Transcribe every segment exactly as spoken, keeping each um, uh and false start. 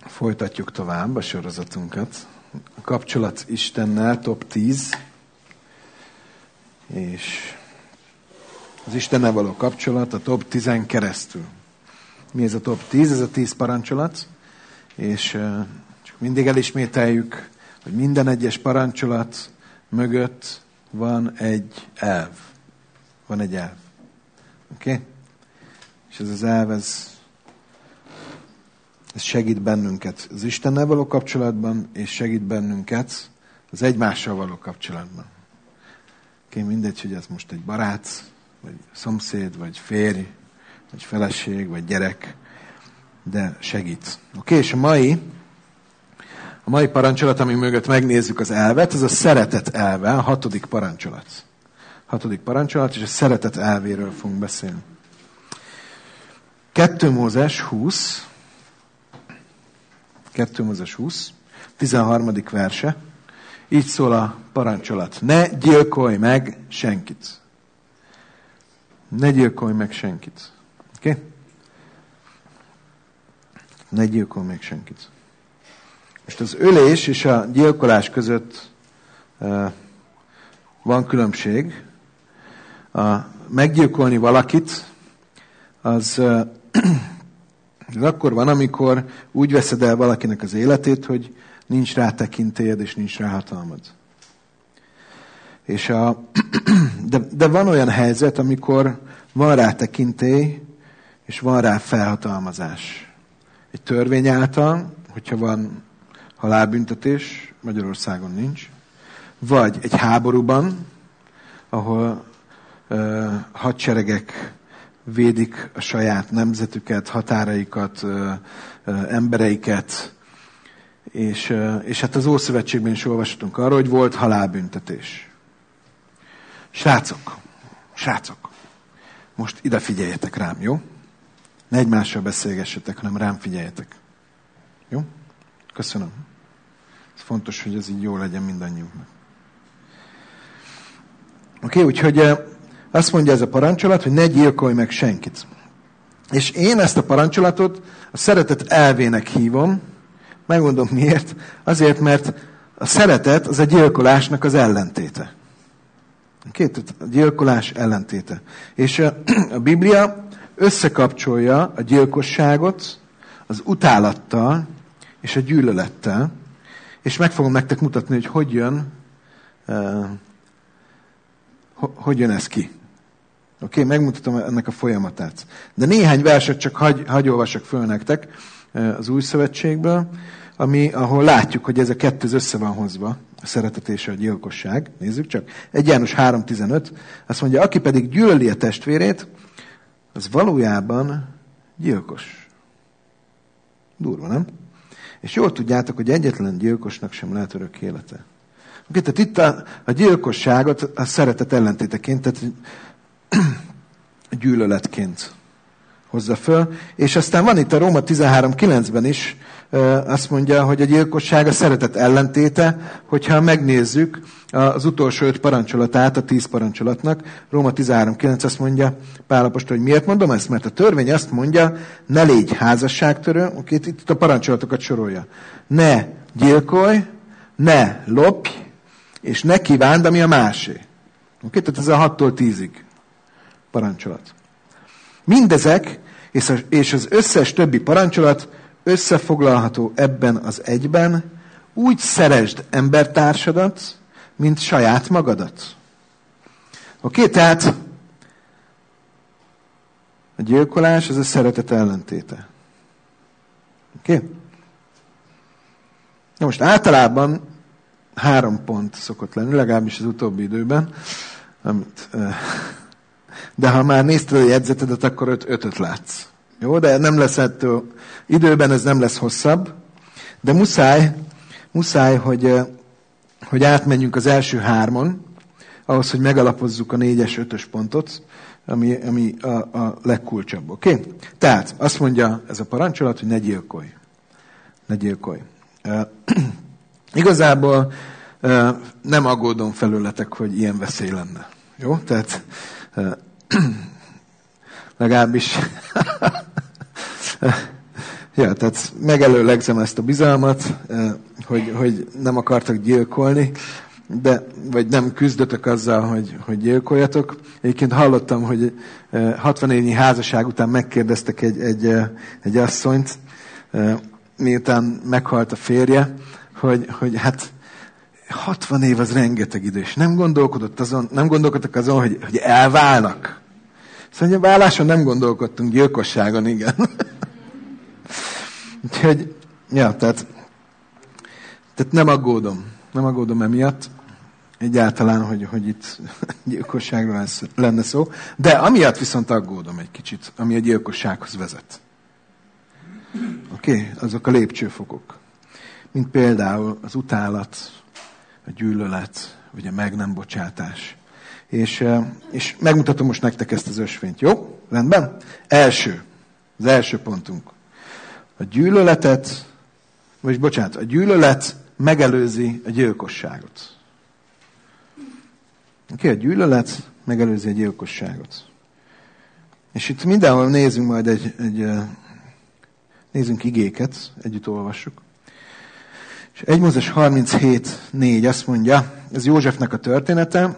Folytatjuk tovább a sorozatunkat. A kapcsolat Istennel, top tíz. És az Istennel való kapcsolat a top tízen keresztül. Mi ez a top tíz? Ez a tíz parancsolat. És csak mindig elismételjük, hogy minden egyes parancsolat mögött van egy elv. Van egy elv. Oké? Okay? És ez az elv, ez Ez segít bennünket az Istennel való kapcsolatban, és segít bennünket az egymással való kapcsolatban. Oké, mindegy, hogy ez most egy barát, vagy szomszéd, vagy férj, vagy feleség, vagy gyerek, de segít. Oké, és a mai, a mai parancsolat, ami mögött megnézzük az elvet, ez a szeretet elve, a hatodik parancsolat. Hatodik parancsolat, és a szeretet elvéről fogunk beszélni. kettő Mózes húsz, kettő Mózes húsz, tizenharmadik verse. Így szól a parancsolat. Ne gyilkolj meg senkit. Ne gyilkolj meg senkit. Oké? Okay? Ne gyilkolj meg senkit. Most az ölés és a gyilkolás között uh, van különbség. A meggyilkolni valakit, az... Uh, Ez akkor van, amikor úgy veszed el valakinek az életét, hogy nincs rá tekintélyed, és nincs rá hatalmad. És a, de, de van olyan helyzet, amikor van rá tekintély, és van rá felhatalmazás. Egy törvény által, hogyha van halálbüntetés, Magyarországon nincs, vagy egy háborúban, ahol uh, hadseregek védik a saját nemzetüket, határaikat, ö, ö, embereiket, és, ö, és hát az Ószövetségben is olvashatunk arról, hogy volt halálbüntetés. Srácok, srácok, most ide figyeljetek rám, jó? Ne egymással beszélgessetek, hanem rám figyeljetek. Jó? Köszönöm. Ez fontos, hogy ez így jó legyen mindannyiunknak. Oké, okay, úgyhogy... Azt mondja ez a parancsolat, hogy ne gyilkolj meg senkit. És én ezt a parancsolatot a szeretet elvének hívom. Megmondom miért. Azért, mert a szeretet az a gyilkolásnak az ellentéte. Két, a gyilkolás ellentéte. És a, a Biblia összekapcsolja a gyilkosságot az utálattal és a gyűlölettel. És meg fogom nektek mutatni, hogy hogy jön, uh, hogy jön ez ki. Oké, okay, megmutatom ennek a folyamatát. De néhány verset csak hagy, hagy olvasok föl nektek az Új Szövetségből, ami, ahol látjuk, hogy ez a kettő össze van hozva, a szeretet és a gyilkosság. Nézzük csak. egy János három tizenöt, azt mondja, aki pedig gyűlöli a testvérét, az valójában gyilkos. Durva, nem? És jól tudjátok, hogy egyetlen gyilkosnak sem lehet örök élete. Oké, tehát itt a, a gyilkosságot a szeretet ellentéteként, tehát gyűlöletként hozza föl. És aztán van itt a Róma tizenhárom kilencben is, azt mondja, hogy a gyilkosság a szeretet ellentéte, hogyha megnézzük az utolsó öt parancsolatát a tíz parancsolatnak. Róma tizenhárom kilenc azt mondja Pál apostol, hogy miért mondom ezt? Mert a törvény azt mondja, ne légy házasságtörő, oké, itt a parancsolatokat sorolja. Ne gyilkolj, ne lopj, és ne kívánd, ami a másé. Oké, tehát ez a hattól tízig parancsolat. Mindezek és az összes többi parancsolat összefoglalható ebben az egyben, úgy szeresd embertársadat, mint saját magadat. Oké, tehát a gyilkolás az a szeretet ellentéte. Oké? Na most általában három pont szokott lenni, legalábbis az utóbbi időben, amit, de ha már nézted a jegyzetedet, akkor öt, ötöt látsz. Jó, de nem lesz ettől, időben ez nem lesz hosszabb, de muszáj, muszáj, hogy, hogy átmenjünk az első hármon, ahhoz, hogy megalapozzuk a négyes, ötös pontot, ami, ami a, a legkulcsabb. Oké? Okay? Tehát azt mondja ez a parancsolat, hogy ne gyilkolj. Ne gyilkolj. Uh, igazából uh, nem aggódom felőletek, hogy ilyen veszély lenne. Jó? Tehát uh, legalábbis Ja, tehát megelőlegzem ezt a bizalmat, hogy, hogy nem akartak gyilkolni, de, vagy nem küzdötök azzal, hogy, hogy gyilkoljatok. Egyébként hallottam, hogy hatvan évnyi házasság után megkérdeztek egy, egy, egy asszonyt, miután meghalt a férje, hogy, hogy hát hatvan év az rengeteg idő, és nem gondolkodott azon, nem gondolkodtak azon, hogy, hogy elválnak. Szóval a váláson nem gondolkodtunk, gyilkosságon igen. Úgyhogy, ja, tehát, tehát nem aggódom. Nem aggódom emiatt. Egyáltalán, hogy, hogy itt gyilkosságról lenne szó. De amiatt viszont aggódom egy kicsit, ami a gyilkossághoz vezet. Oké? Okay? Azok a lépcsőfokok. Mint például az utálat, a gyűlölet, vagy a meg nem bocsátás. És, és megmutatom most nektek ezt az ösvényt. Jó? Rendben? Első. Az első pontunk. A gyűlöletet, vagy bocsánat, a gyűlölet megelőzi a gyilkosságot. Oké, okay, a gyűlölet megelőzi a gyilkosságot. És itt mindenhol nézzünk majd egy, egy nézzünk igéket, együtt olvassuk. És egy Mózes harminchét négy azt mondja, ez Józsefnek a története.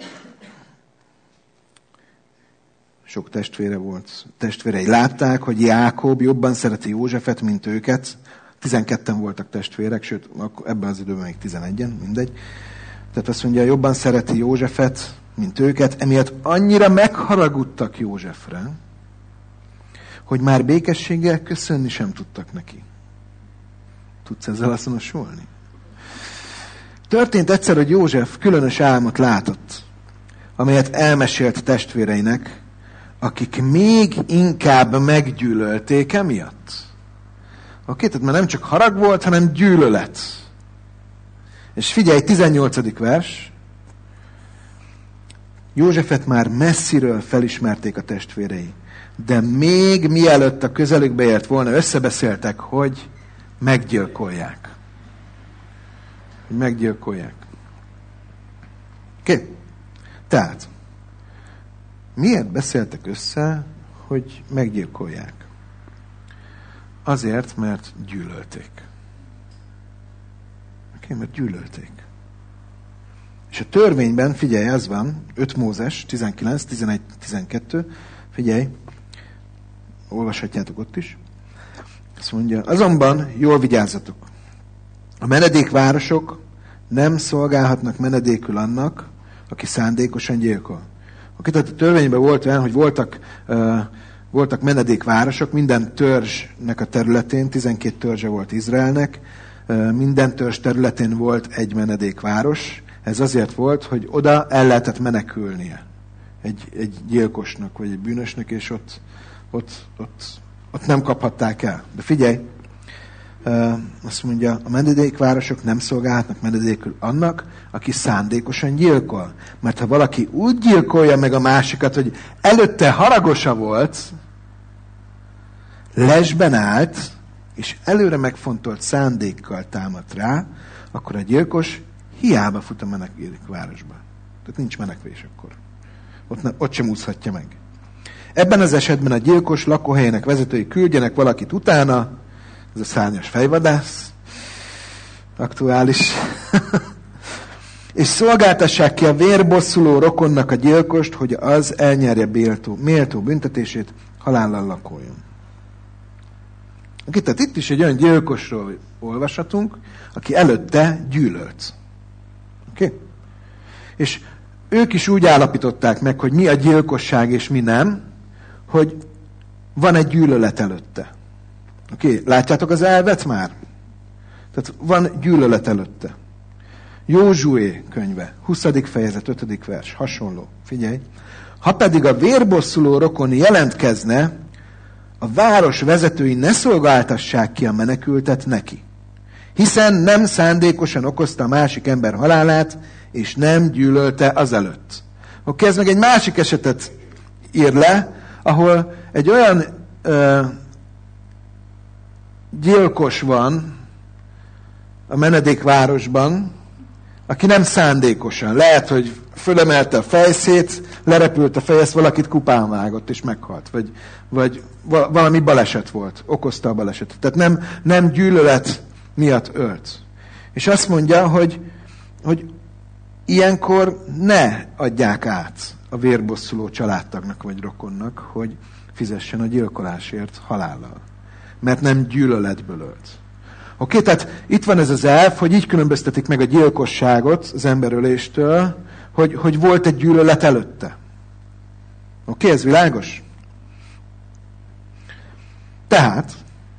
Sok testvére volt. Testvérei látták, hogy Jákob jobban szereti Józsefet, mint őket. Tizenketten voltak testvérek, sőt, ebben az időben még tizenegyen, mindegy. Tehát azt mondja, jobban szereti Józsefet, mint őket, emiatt annyira megharagudtak Józsefre, hogy már békességgel köszönni sem tudtak neki. Tudsz ezzel azonosulni? Történt egyszer, hogy József különös álmot látott, amelyet elmesélt testvéreinek, akik még inkább meggyűlölték emiatt. Oké, tehát már nem csak harag volt, hanem gyűlölet. És figyelj, tizennyolcadik vers. Józsefet már messziről felismerték a testvérei, de még mielőtt a közelükbe ért volna, összebeszéltek, hogy meggyilkolják. Hogy meggyilkolják. Oké? Tehát, miért beszéltek össze, hogy meggyilkolják? Azért, mert gyűlölték. Oké, mert gyűlölték. És a törvényben, figyelj, ez van, öt Mózes, tizenkilenc, tizenegy, tizenkettő, figyelj, olvashatjátok ott is. Azt mondja, azonban jól vigyázzatok. A menedékvárosok nem szolgálhatnak menedékül annak, aki szándékosan gyilkol. Oké, tehát a törvényben volt olyan, hogy voltak, uh, voltak menedékvárosok, minden törzsnek a területén, tizenkét törzse volt Izraelnek, uh, minden törzs területén volt egy menedékváros. Ez azért volt, hogy oda el lehetett menekülnie egy, egy gyilkosnak, vagy egy bűnösnek, és ott, ott, ott, ott nem kaphatták el. De figyelj, azt mondja, a menedékvárosok nem szolgálhatnak menedékül annak, aki szándékosan gyilkol. Mert ha valaki úgy gyilkolja meg a másikat, hogy előtte haragosa volt, lesben állt, és előre megfontolt szándékkal támadt rá, akkor a gyilkos hiába fut a menedékvárosba. Tehát nincs menekvés akkor. Ott, ne, ott sem úszhatja meg. Ebben az esetben a gyilkos lakóhelyének vezetői küldjenek valakit utána, ez a szárnyas fejvadász, aktuális, és szolgáltassák ki a vérbosszuló rokonnak a gyilkost, hogy az elnyerje méltó, méltó büntetését, halállal lakoljon. Okay, tehát itt is egy olyan gyilkosról olvashatunk, aki előtte gyűlölt. Oké? Okay? És ők is úgy állapították meg, hogy mi a gyilkosság és mi nem, hogy van egy gyűlölet előtte. Oké, okay, látjátok az elvet már? Tehát van gyűlölet előtte. Józsué könyve, huszadik fejezet, ötödik vers, hasonló. Figyelj. Ha pedig a vérbosszuló rokon jelentkezne, a város vezetői ne szolgáltassák ki a menekültet neki. Hiszen nem szándékosan okozta a másik ember halálát, és nem gyűlölte azelőtt. Oké, okay, ez meg egy másik esetet ír le, ahol egy olyan ö, gyilkos van a menedékvárosban, aki nem szándékosan. Lehet, hogy fölemelte a fejszét, lerepült a feje, ezt valakit kupán vágott, és meghalt. Vagy, vagy valami baleset volt, okozta a balesetet. Tehát nem, nem gyűlölet miatt ölt. És azt mondja, hogy, hogy ilyenkor ne adják át a vérbosszuló családtagnak vagy rokonnak, hogy fizessen a gyilkolásért halállal. Mert nem gyűlöletből ölt. Oké, okay, tehát itt van ez az elv, hogy így különböztetik meg a gyilkosságot az emberöléstől, hogy, hogy volt egy gyűlölet előtte. Oké, okay, ez világos? Tehát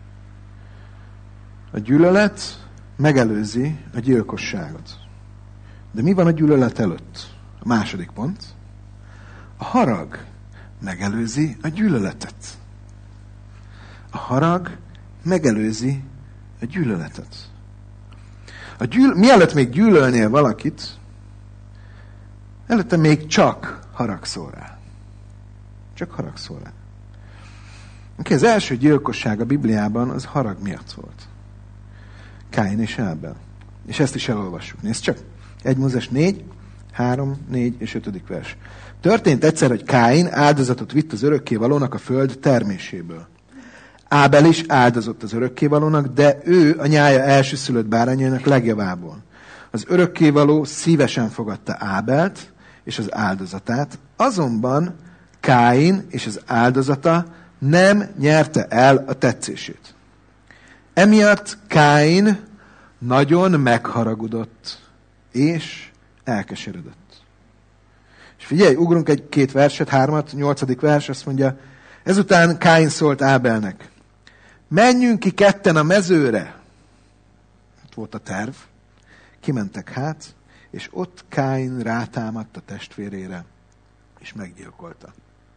a gyűlölet megelőzi a gyilkosságot. De mi van a gyűlölet előtt? A második pont. A harag megelőzi a gyűlöletet. A harag megelőzi a gyűlöletet. A gyűl... Mielőtt még gyűlölnél valakit, előtte még csak haragszol rá. Csak haragszol rá. Okay, az első gyilkosság a Bibliában az harag miatt volt. Káin és Ábel. És ezt is elolvassuk. Nézd csak. egy Mózes négy, három, négy és ötödik vers. Történt egyszer, hogy Káin áldozatot vitt az örökkévalónak a föld terméséből. Ábel is áldozott az örökkévalónak, de ő a nyája elsőszülött bárányainak legjavából. Az örökkévaló szívesen fogadta Ábelt és az áldozatát, azonban Káin és az áldozata nem nyerte el a tetszését. Emiatt Káin nagyon megharagudott, és elkeseredett. És figyelj, ugrunk egy-két verset, hármat, nyolcadik vers, azt mondja, ezután Káin szólt Ábelnek, menjünk ki ketten a mezőre. Ott volt a terv. Kimentek hát, és ott Káin rátámadt a testvérére, és meggyilkolta.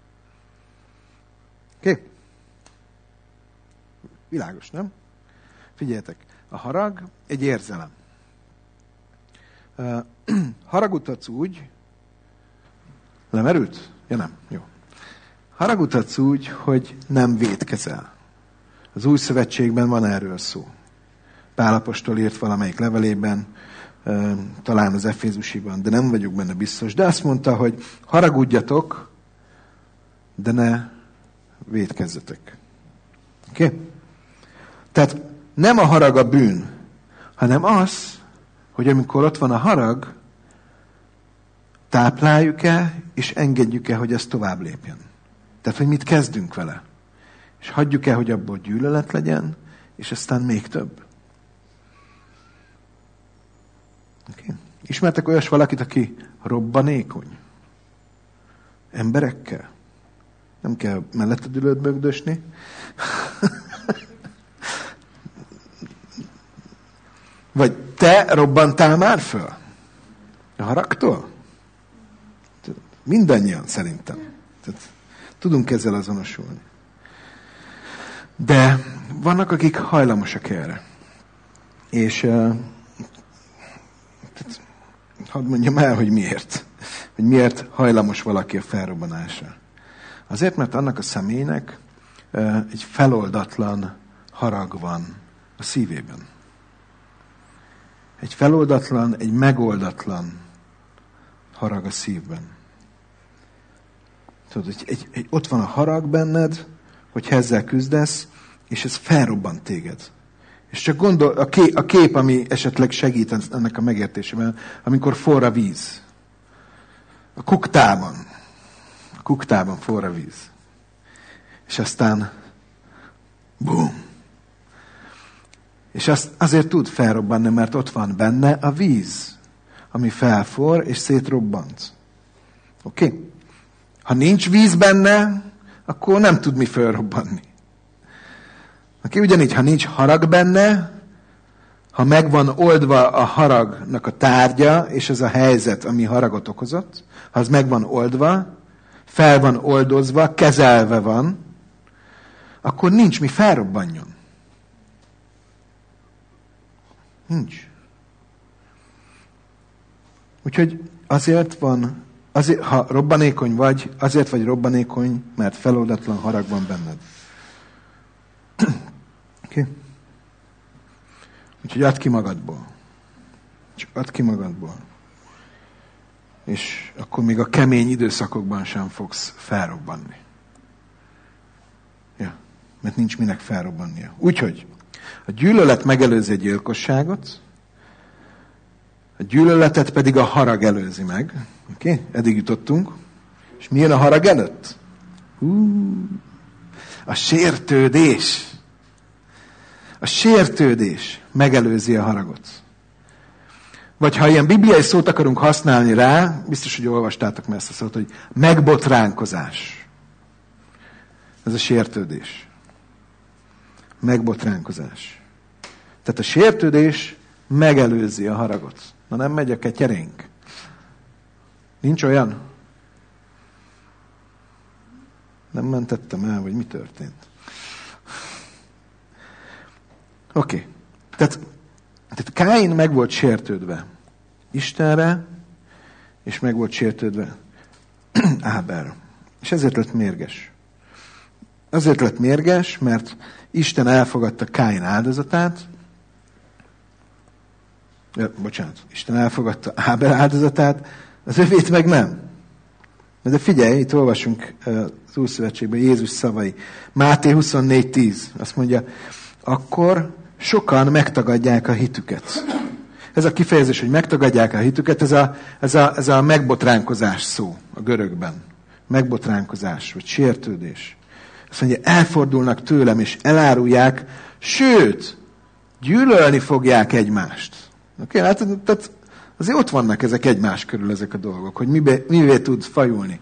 Oké? Okay? Világos, nem? Figyeljetek, a harag egy érzelem. Uh, haragudhatsz úgy, lemerült? Ja nem, jó. Haragudhatsz úgy, hogy nem vétkezel. Az Új Szövetségben van erről szó. Pál apostol írt valamelyik levelében, uh, talán az Efézusiban, de nem vagyok benne biztos. De azt mondta, hogy haragudjatok, de ne vétkezzetek. Oké? Okay? Tehát nem a harag a bűn, hanem az, hogy amikor ott van a harag, tápláljuk-e, és engedjük-e, hogy ez tovább lépjen. Tehát, hogy mit kezdünk vele. És hagyjuk-e, hogy abból gyűlölet legyen, és aztán még több. Okay. Ismertek olyas valakit, aki robbanékony? Emberekkel? Nem kell melletted ülőt bögdösni. Vagy te robbantál már föl? A haragtól? Mindannyian szerintem. Tehát tudunk ezzel azonosulni. De vannak, akik hajlamosak erre. És uh, tehát, hadd mondjam el, hogy miért. Hogy miért hajlamos valaki a felrobbanásra. Azért, mert annak a személynek uh, egy feloldatlan harag van a szívében. Egy feloldatlan, egy megoldatlan harag a szívben. Tudod, egy, egy, egy, ott van a harag benned, hogyha ezzel küzdesz, és ez felrobbant téged. És csak gondol, a kép, a kép, ami esetleg segít ennek a megértésében, amikor forr a víz. A kuktában. A kuktában forr a víz. És aztán bum. És az, azért tud felrobbanni, mert ott van benne a víz, ami felforr és szétrobbant. Oké? Okay? Ha nincs víz benne, akkor nem tud mi felrobbanni. Oké? Okay? Ugyanígy, ha nincs harag benne, ha megvan oldva a haragnak a tárgya, és ez a helyzet, ami haragot okozott, ha az megvan oldva, fel van oldozva, kezelve van, akkor nincs mi felrobbanjon. Nincs. Úgyhogy azért van, azért, ha robbanékony vagy, azért vagy robbanékony, mert feloldatlan harag van benned. Oké? Okay. Úgyhogy add ki magadból. Csak add ki magadból. és akkor még a kemény időszakokban sem fogsz felrobbanni. Ja, mert nincs minek felrobbannia. Úgyhogy a gyűlölet megelőzi a gyilkosságot, a gyűlöletet pedig a harag előzi meg. Oké? Okay? Eddig jutottunk. És mi jön a harag előtt? Hú, a sértődés. A sértődés megelőzi a haragot. Vagy ha ilyen bibliai szót akarunk használni rá, biztos, hogy olvastátok már ezt a szót, hogy megbotránkozás. Ez a sértődés. Megbotránkozás. Tehát a sértődés megelőzi a haragot. Na nem megy a ketyerénk. Nincs olyan? Nem mentettem el, vagy mi történt? Oké. Okay. Tehát, tehát Káin meg volt sértődve Istenre, és meg volt sértődve Ábelre. És ezért lett mérges. Azért lett mérges, mert Isten elfogadta Káin áldozatát, ja, bocsánat, Isten elfogadta Ábel áldozatát, az övét meg nem. De figyelj, itt olvasunk az Újszövetségben Jézus szavai. Máté huszonnégy tíz. Azt mondja, akkor sokan megtagadják a hitüket. Ez a kifejezés, hogy megtagadják a hitüket, ez a, ez a, ez a megbotránkozás szó a görögben. Megbotránkozás, vagy sértődés. Azt mondja, elfordulnak tőlem, és elárulják, sőt, gyűlölni fogják egymást. Oké, okay? Hát, tehát azért ott vannak ezek egymás körül, ezek a dolgok, hogy mibe, mivé tud fajulni.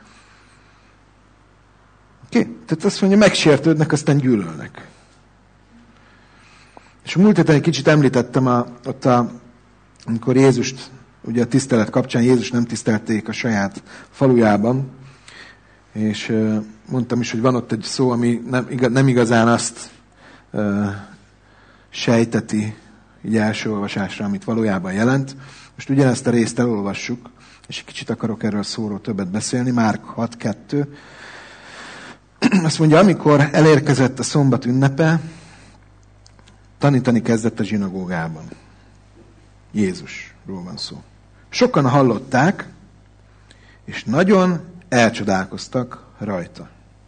Oké? Okay? Tehát azt mondja, megsértődnek, aztán gyűlölnek. És a múlt héten egy kicsit említettem, a, ott a, amikor Jézust, ugye a tisztelet kapcsán Jézus nem tisztelték a saját falujában, és uh, mondtam is, hogy van ott egy szó, ami nem, igaz, nem igazán azt uh, sejteti, így első olvasásra, amit valójában jelent. Most ugyanezt a részt elolvassuk, és egy kicsit akarok erről a szóról többet beszélni. Márk hat kettő. Azt mondja, amikor elérkezett a szombat ünnepe, tanítani kezdett a zsinagógában. Jézusról van szó. Sokan hallották, és nagyon elcsodálkoztak rajta.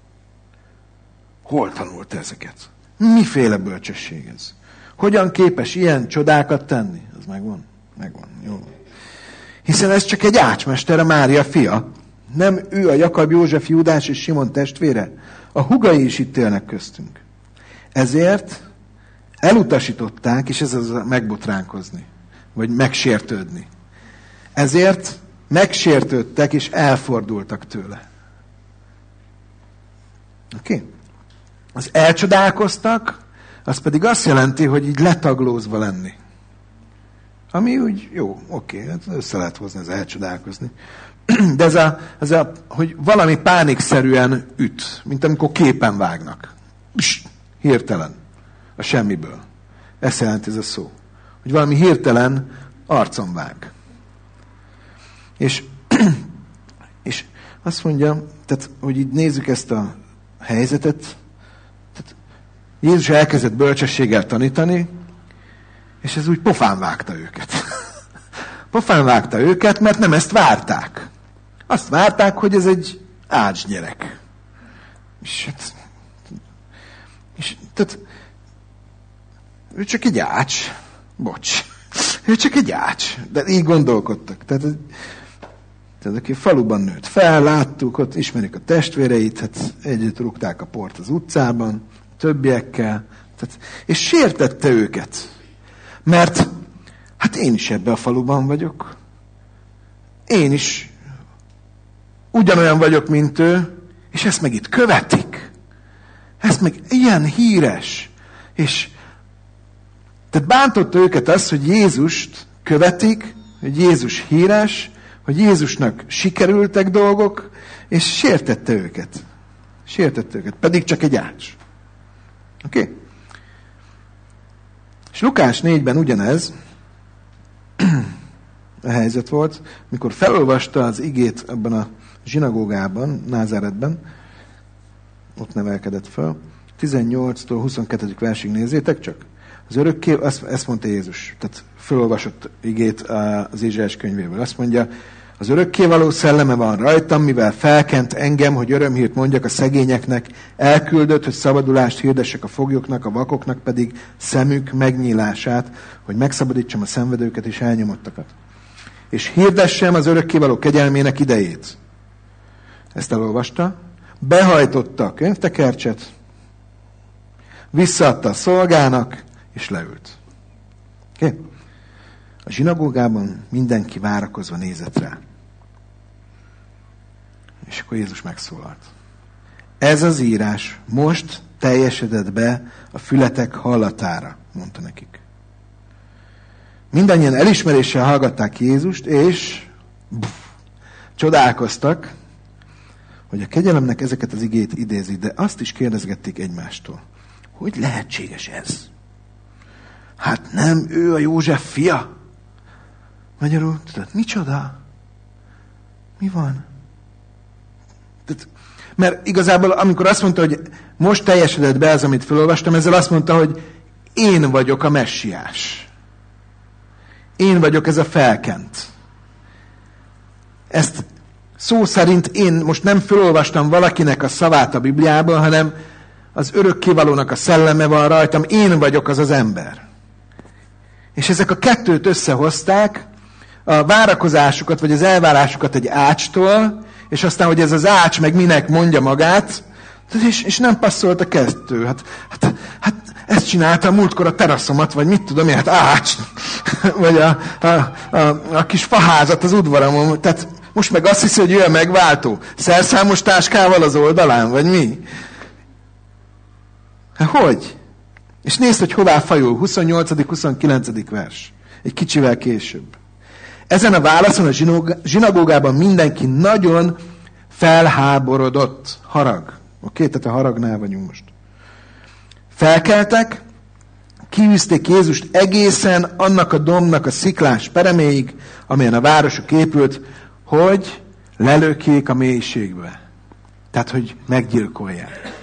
Hol tanult ezeket? Miféle bölcsesség ez? Hogyan képes ilyen csodákat tenni? Ez megvan? Megvan. Jó. Hiszen ez csak egy ácsmester, a Mária fia. Nem ő a Jakab, József, Júdás és Simon testvére? A húgai is itt élnek köztünk. Ezért elutasították, és ez az megbotránkozni, vagy megsértődni. Ezért megsértődtek, és elfordultak tőle. Oké? Okay? Az elcsodálkoztak, az pedig azt jelenti, hogy így letaglózva lenni. Ami úgy jó, oké, okay, össze lehet hozni, ez elcsodálkozni. De ez a, ez a, hogy valami pánikszerűen üt, mint amikor képen vágnak. Pst, hirtelen, a semmiből. Ezt jelenti ez a szó. Hogy valami hirtelen arcon vág. És, és azt mondja, tehát, hogy így nézzük ezt a helyzetet, tehát Jézus elkezdett bölcsességgel tanítani, és ez úgy pofán vágta őket. Pofán vágta őket, mert nem ezt várták. Azt várták, hogy ez egy ács gyerek. És, hát, és tehát ő csak egy ács. Bocs. Ő csak egy ács. De így gondolkodtak. Tehát, tehát aki faluban nőtt fel, láttuk, ott ismerik a testvéreit, hát együtt rúgták a port az utcában, többiekkel. Tehát, és sértette őket. Mert hát én is ebbe a faluban vagyok. Én is ugyanolyan vagyok, mint ő, és ezt meg itt követik. Ez meg ilyen híres. És tehát bántotta őket az, hogy Jézust követik, hogy Jézus híres, hogy Jézusnak sikerültek dolgok, és sértette őket. Sértette őket, pedig csak egy ács. Oké? Okay? És Lukás négyben ugyanez a helyzet volt, mikor felolvasta az igét abban a zsinagógában, Názáretben, ott nevelkedett fel, tizennyolctól huszonkettő versig nézzétek csak. Az örökké, azt, ezt mondta Jézus, tehát felolvasott igét az Ézsaiás könyvéből. Azt mondja, Az örökkévaló szelleme van rajtam, mivel felkent engem, hogy örömhírt mondjak a szegényeknek, elküldött, hogy szabadulást hirdessek a foglyoknak, a vakoknak pedig szemük megnyílását, hogy megszabadítsam a szenvedőket és elnyomottakat. És hirdessem az örökkévaló kegyelmének idejét. Ezt elolvasta. Behajtotta a könyvtekercset, visszaadta a szolgának, és leült. Okay? A zsinagógában mindenki várakozva nézett rá. És akkor Jézus megszólalt. Ez az írás most teljesedett be a fületek hallatára, mondta nekik. Mindannyian elismeréssel hallgatták Jézust, és buf, csodálkoztak, hogy a kegyelemnek ezeket az igét idézi, de azt is kérdezgették egymástól. Hogy lehetséges ez? Hát nem ő a József fia? Magyarul, tudod, micsoda? Mi van? Tehát, mert igazából, amikor azt mondta, hogy most teljesedett be az, amit felolvastam, ezzel azt mondta, hogy én vagyok a messiás. Én vagyok ez a felkent. Ezt szó szerint én most nem felolvastam valakinek a szavát a Bibliából, hanem az örökkévalónak a szelleme van rajtam, én vagyok az az ember. És ezek a kettőt összehozták, a várakozásukat, vagy az elvárásukat egy ácstól, és aztán, hogy ez az ács meg minek mondja magát, és, és nem passzolt a kettő. Hát, hát, hát ezt csinálta a múltkor a teraszomat, vagy mit tudom én, hát ács, vagy a, a, a, a kis faházat az udvaramon. Tehát most meg azt hiszi, hogy ő a megváltó. Szerszámos táskával az oldalán, vagy mi? Hát hogy? És nézd, hogy hová fajul. huszonnyolcadik huszonkilencedik vers. Egy kicsivel később. Ezen a válaszon a zsinagógában mindenki nagyon felháborodott. Harag. Oké, tehát a haragnál vagyunk most. Felkeltek, kiűzték Jézust egészen annak a dombnak a sziklás pereméig, amelyen a városuk épült, hogy lelökjék a mélységbe. Tehát, hogy meggyilkolják.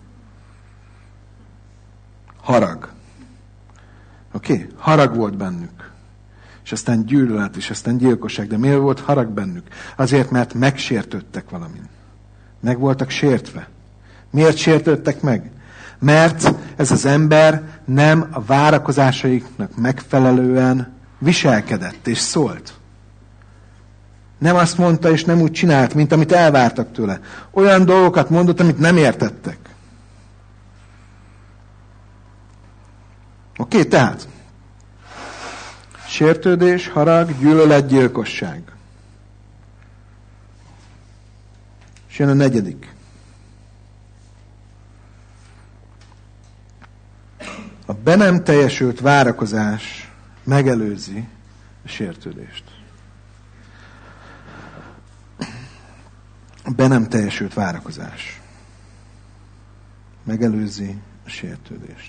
Harag. Oké? Okay? Harag volt bennük. És aztán gyűlölet, és aztán gyilkosság. De miért volt harag bennük? Azért, mert megsértődtek valamin. Meg voltak sértve. Miért sértődtek meg? Mert ez az ember nem a várakozásaiknak megfelelően viselkedett és szólt. Nem azt mondta, és nem úgy csinált, mint amit elvártak tőle. Olyan dolgokat mondott, amit nem értettek. Oké, okay, tehát sértődés, harag, gyűlölet, gyilkosság. És jön a negyedik. A be nem teljesült várakozás megelőzi a sértődést. A be nem teljesült várakozás megelőzi a sértődést.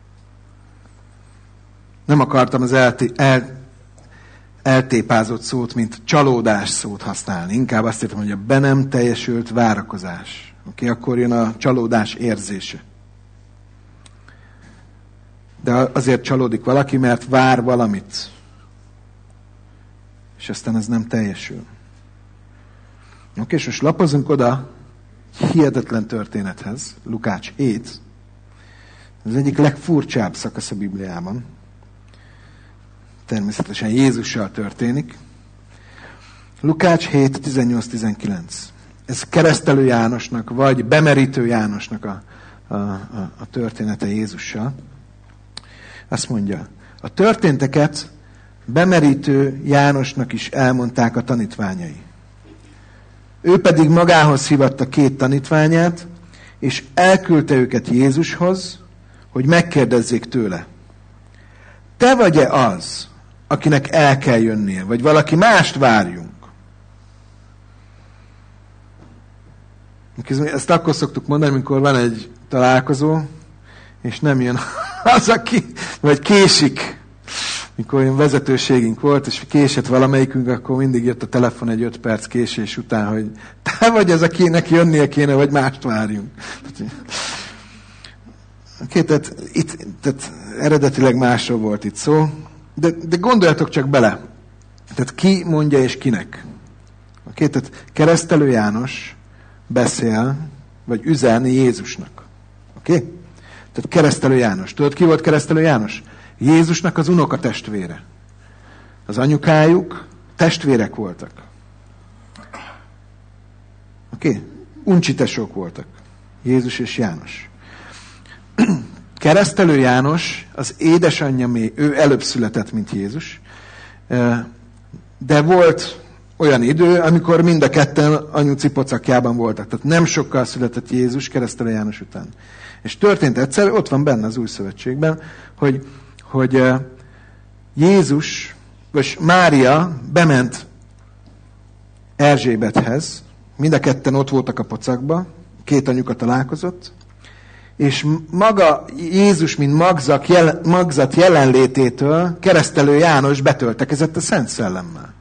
Nem akartam az elté, el, eltépázott szót, mint csalódás szót használni. Inkább azt írtam, hogy a be nem teljesült várakozás. Oké, okay, akkor jön a csalódás érzése. De azért csalódik valaki, mert vár valamit. És aztán ez nem teljesül. Oké, okay, és most lapozunk oda hihetetlen történethez, Lukács hét. Ez egyik legfurcsább szakasz a Bibliában. Természetesen Jézussal történik. Lukács hét, tizennyolc tizenkilenc. Ez Keresztelő Jánosnak, vagy Bemerítő Jánosnak a, a, a, a története Jézussal. Azt mondja, a történteket Bemerítő Jánosnak is elmondták a tanítványai. Ő pedig magához hívatta két tanítványát, és elküldte őket Jézushoz, hogy megkérdezzék tőle. Te vagy-e az, akinek el kell jönnie, vagy valaki mást várjunk? Ezt akkor szoktuk mondani, amikor van egy találkozó, és nem jön az, aki, vagy késik. Mikor olyan vezetőségünk volt, és késett valamelyikünk, akkor mindig jött a telefon egy öt perc késés után, hogy te vagy az, akinek jönnie kéne, vagy mást várjunk. Oké, tehát, itt, tehát eredetileg másról volt itt szó, de, de gondoljatok csak bele. Tehát ki mondja és kinek? Oké? Tehát Keresztelő János beszél, vagy üzen Jézusnak. Oké? Tehát Keresztelő János. Tudod, ki volt Keresztelő János? Jézusnak az unokatestvére. Az anyukájuk testvérek voltak. Oké? Uncsitesók voltak. Jézus és János. Keresztelő János az édesanyja mély, ő előbb született, mint Jézus. De volt olyan idő, amikor mind a ketten anyuci pocakjában voltak. Tehát nem sokkal született Jézus Keresztelő János után. És történt egyszer, ott van benne az Új Szövetségben, hogy, hogy Jézus, vagy Mária bement Erzsébethez, mind a ketten ott voltak a pocakba, két anyuka találkozott, és maga Jézus, mint magzat, jel, magzat jelenlététől Keresztelő János betöltekezett a Szent Szellemmel.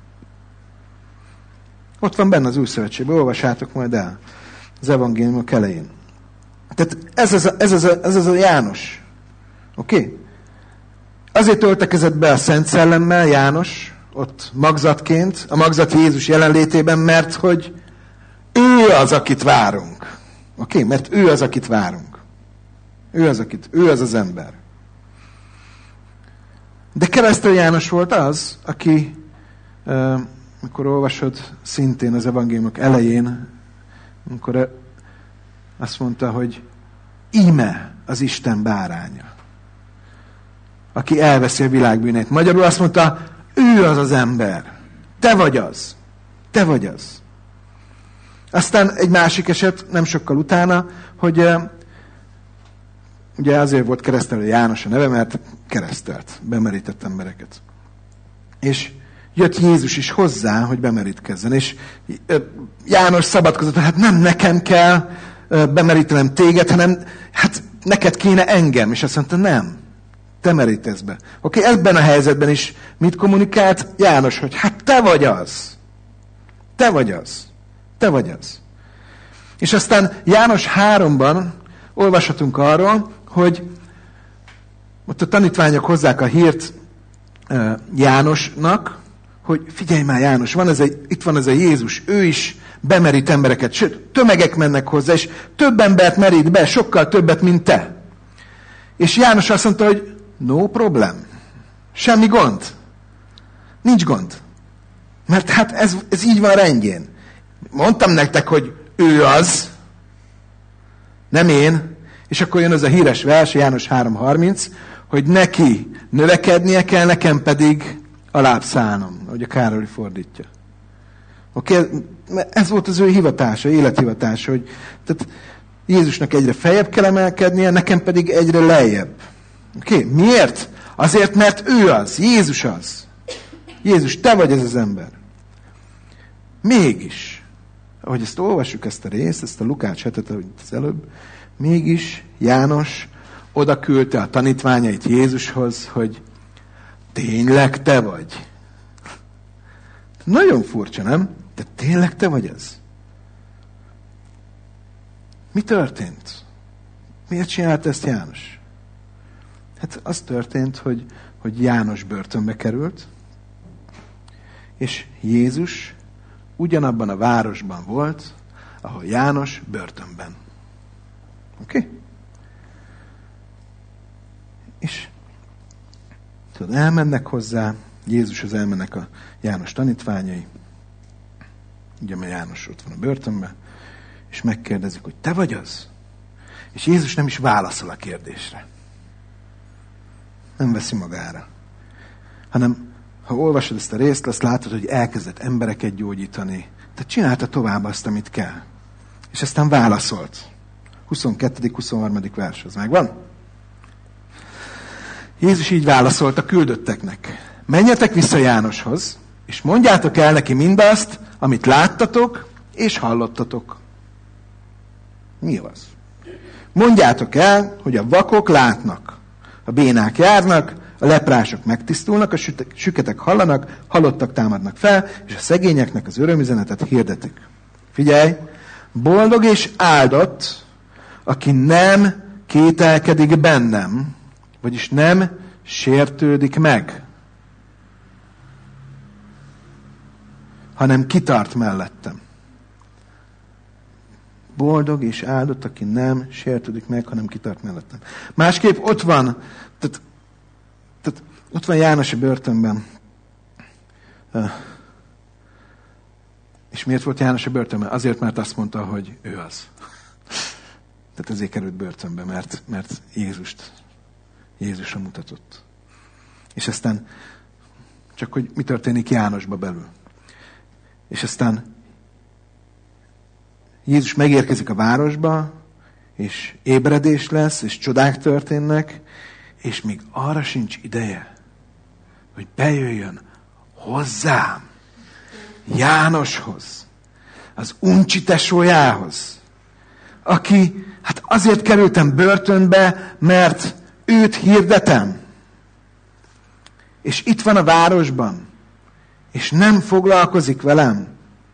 Ott van benne az Új Szövetségben, olvassátok majd el az evangéliumok elején. Tehát ez az a, ez az a, ez az a János. Oké? Okay? Azért töltekezett be a Szent Szellemmel János, ott magzatként, a magzat Jézus jelenlétében, mert hogy ő az, akit várunk. Oké? Okay? Mert ő az, akit várunk. Ő az, akit, ő az az ember. De Keresztelő János volt az, aki, uh, amikor olvasod szintén az evangéliumok elején, amikor azt mondta, hogy íme az Isten báránya, aki elveszi a világ bűnét. Magyarul azt mondta, ő az az ember. Te vagy az. Te vagy az. Aztán egy másik eset, nem sokkal utána, hogy uh, ugye azért volt Keresztelő János a neve, mert keresztelt, bemerített embereket. És jött Jézus is hozzá, hogy bemerítkezzen. És János szabadkozott, hát nem nekem kell bemerítenem téged, hanem hát neked kéne engem. És azt mondta, nem, te merítesz be. Oké, okay, ebben a helyzetben is mit kommunikált János, hogy hát te vagy az. Te vagy az. Te vagy az. És aztán János háromban olvashatunk arról, hogy ott a tanítványok hozzák a hírt Jánosnak, hogy figyelj már János, van ez a, itt van ez a Jézus, ő is bemerít embereket, sőt, tömegek mennek hozzá, és több embert merít be, sokkal többet, mint te. És János azt mondta, hogy no problem, semmi gond, nincs gond. Mert hát ez, ez így van rendjén. Mondtam nektek, hogy ő az, nem én, és akkor jön az a híres vers, János három harminc, hogy neki növekednie kell, nekem pedig alább szállnom, ahogy a Károly fordítja. Oké? Okay? Ez volt az ő hivatása, élethivatása, hogy tehát Jézusnak egyre feljebb kell emelkednie, nekem pedig egyre lejjebb. Oké? Okay? Miért? Azért, mert ő az, Jézus az. Jézus, te vagy ez az ember. Mégis, ahogy ezt olvassuk, ezt a részt, ezt a Lukács hetet, ahogy az előbb, mégis János oda küldte a tanítványait Jézushoz, hogy tényleg te vagy. Nagyon furcsa, nem? De tényleg te vagy ez? Mi történt? Miért csinált ezt János? Hát az történt, hogy, hogy János börtönbe került, és Jézus ugyanabban a városban volt, ahol János börtönben. Oké? Okay? És tudod, elmennek hozzá, Jézushoz elmennek a János tanítványai, ugye, mert János ott van a börtönben, és megkérdezik, hogy te vagy az? És Jézus nem is válaszol a kérdésre. Nem veszi magára. Hanem, ha olvasod ezt a részt, azt látod, hogy elkezdett embereket gyógyítani. Tehát csinálta tovább azt, amit kell. És aztán válaszolt. huszonkettő huszonharmadik vers, az megvan? Jézus így válaszolt a küldötteknek. Menjetek vissza Jánoshoz, és mondjátok el neki mindazt, amit láttatok, és hallottatok. Mi az? Mondjátok el, hogy a vakok látnak, a bénák járnak, a leprások megtisztulnak, a süketek hallanak, halottak támadnak fel, és a szegényeknek az örömüzenetet hirdetik. Figyelj, boldog és áldott, aki nem kételkedik bennem, vagyis nem sértődik meg. hanem kitart mellettem. Boldog és áldott, aki nem sértődik meg, hanem kitart mellettem. Másképp ott van, tehát, tehát ott van János a börtönben. És miért volt János a börtönben? Azért, mert azt mondta, hogy ő az. Tehát ezért került börtönbe, mert, mert Jézust, Jézusra mutatott. És aztán csak, hogy mi történik Jánosba belül. És aztán Jézus megérkezik a városba, és ébredés lesz, és csodák történnek, és még arra sincs ideje, hogy bejöjjön hozzám, Jánoshoz, az uncsi tesójához, aki, hát azért kerültem börtönbe, mert őt hirdetem. És itt van a városban, és nem foglalkozik velem.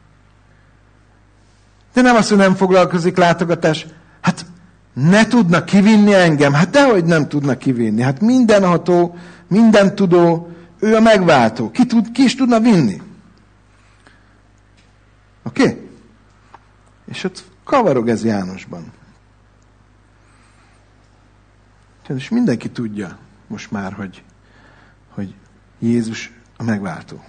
De nem azt, hogy nem foglalkozik, látogatás. Hát ne tudna kivinni engem. Hát dehogy nem tudna kivinni. Hát mindenható, minden tudó, ő a megváltó. Ki, tud, ki is tudna vinni. Oké? Okay? És ott kavarog ez Jánosban. És mindenki tudja most már, hogy, hogy Jézus a megváltó.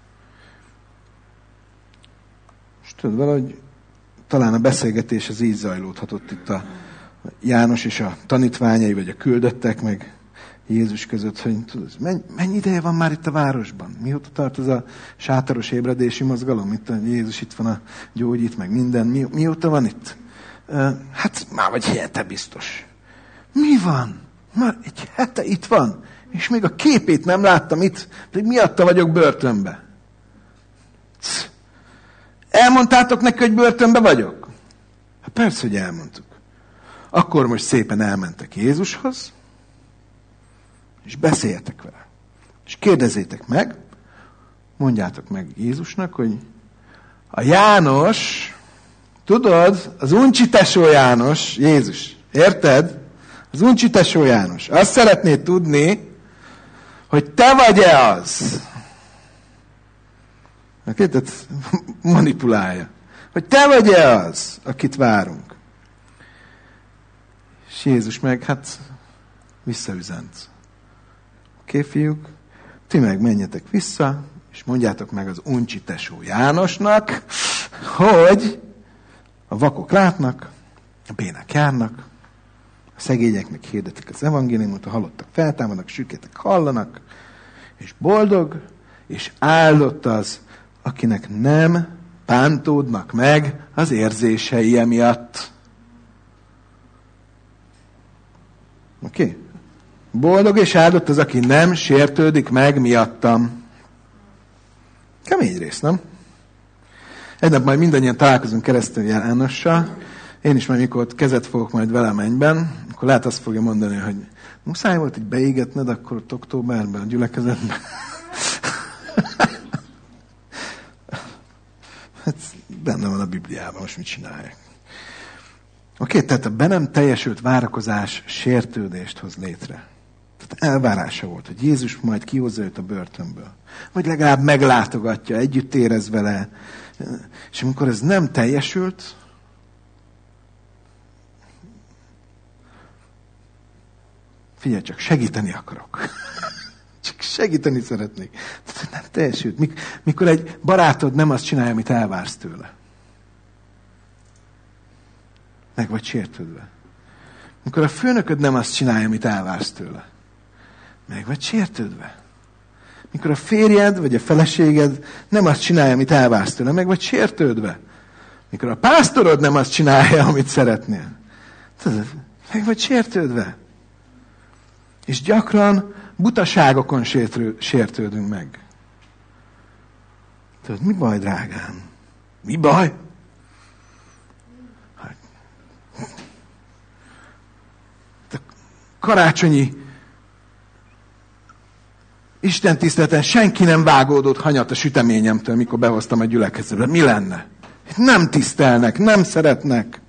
És tudod, valahogy talán a beszélgetés az így zajlódhatott itt a János és a tanítványai, vagy a küldöttek, meg Jézus között, hogy tudod, mennyi, mennyi ideje van már itt a városban? Mióta tart ez a sátoros ébredési mozgalom? Itt a Jézus itt van, a gyógyít, meg minden. Mi, mióta van itt? Uh, hát már vagy hete biztos. Mi van? Már egy hete itt van. És még a képét nem láttam itt, pedig miatta vagyok börtönbe. Csz. Elmondtátok neki, hogy börtönbe vagyok? Hát persze, hogy elmondtuk. Akkor most szépen elmentek Jézushoz, és beszéljetek vele. És kérdezzétek meg, mondjátok meg Jézusnak, hogy a János, tudod, az uncsi tesó János, Jézus, érted? Az uncsi tesó János. Azt szeretnéd tudni, hogy te vagy-e az? Oké, tehát manipulálja. Hogy te vagy-e az, akit várunk? És Jézus meg, hát visszaüzent. Oké, fiúk? Ti meg menjetek vissza, és mondjátok meg az uncsi tesó Jánosnak, hogy a vakok látnak, a bénák járnak, a szegények meg hirdetik az evangéliumot, a halottak feltámadnak, a süketek hallanak, és boldog, és áldott az, akinek nem bántódnak meg az érzései emiatt. Oké? Okay? Boldog és áldott az, aki nem sértődik meg miattam. Kemény rész, nem? Egy nap majd mindannyian találkozunk keresztül Jánossal. Én is majd, mikor kezet fogok majd vele a mennyben, akkor lehet azt fogja mondani, hogy muszáj volt így beégetned akkor ott októberben a gyülekezetben. Hát benne van a Bibliában, most mit csinálják. Oké, tehát a be nem teljesült várakozás sértődést hoz létre. Tehát elvárása volt, hogy Jézus majd kihozza őt a börtönből. Vagy legalább meglátogatja, együtt érez vele. És amikor ez nem teljesült, figyelj csak, segíteni akarok. Csak segíteni szeretnék. Tehát nem teljesült. Mikor egy barátod nem azt csinálja, amit elvársz tőle. Meg vagy sértődve. Mikor a főnököd nem azt csinálja, amit elvársz tőle. Meg vagy sértődve. Mikor a férjed vagy a feleséged nem azt csinálja, amit elvársz tőle. Meg vagy sértődve. Mikor a pásztorod nem azt csinálja, amit szeretnél. Tudod, meg vagy sértődve. És gyakran butaságokon sértődünk meg. Tudod, mi baj, drágám? Mi baj? Hát, a karácsonyi Isten tiszteleten senki nem vágódott hanyat a süteményemtől, mikor behoztam a gyülekezetbe. Mi lenne? Nem tisztelnek, nem szeretnek.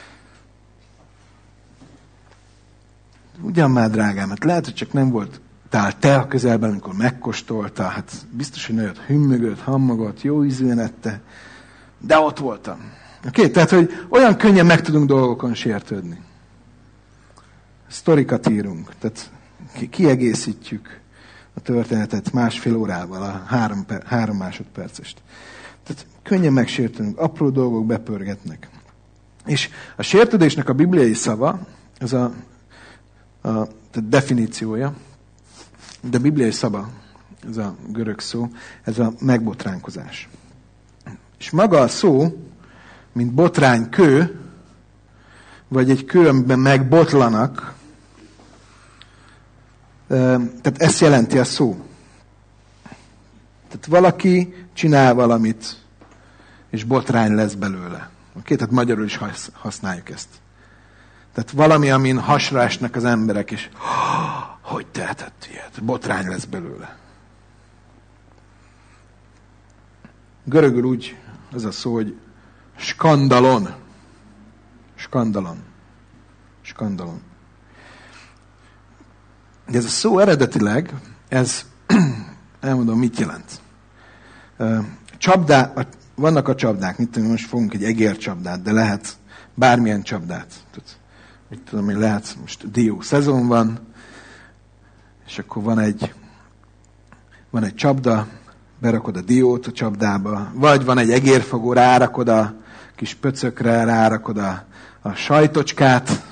Ugyan már, drágám, hát lehet, hogy csak nem volt tál te a közelben, amikor megkóstolta, hát biztos, hogy nagyot hümmögött, hammogott, jó ízűen ette, de ott voltam. Oké, okay? Tehát, hogy olyan könnyen meg tudunk dolgokon sértődni. Sztorikat írunk, tehát kiegészítjük a történetet másfél órával, a három, három másodpercest. Tehát könnyen megsértődünk, apró dolgok bepörgetnek. És a sértődésnek a bibliai szava, ez a, a tehát definíciója, de a bibliai szava, ez a görög szó, ez a megbotránkozás. És maga a szó, mint botránykő, vagy egy kő, amiben megbotlanak, tehát ezt jelenti a szó. Tehát valaki csinál valamit, és botrány lesz belőle. Oké? Tehát magyarul is használjuk ezt. Tehát valami, amin hasra esnek az emberek, és hogy tehetett ilyet? Botrány lesz belőle. Görögül úgy az a szó, hogy skandalon. Skandalon. Skandalon. De ez a szó eredetileg, ez, elmondom, mit jelent. Csapdá, vannak a csapdák, mit tudom, most fogunk egy egércsapdát, de lehet bármilyen csapdát. Mit tudom én, lehet, most dió szezon van, és akkor van egy, van egy csapda, berakod a diót a csapdába, vagy van egy egérfogó, rárakod a kis pöcökre, rárakod a, a sajtocskát,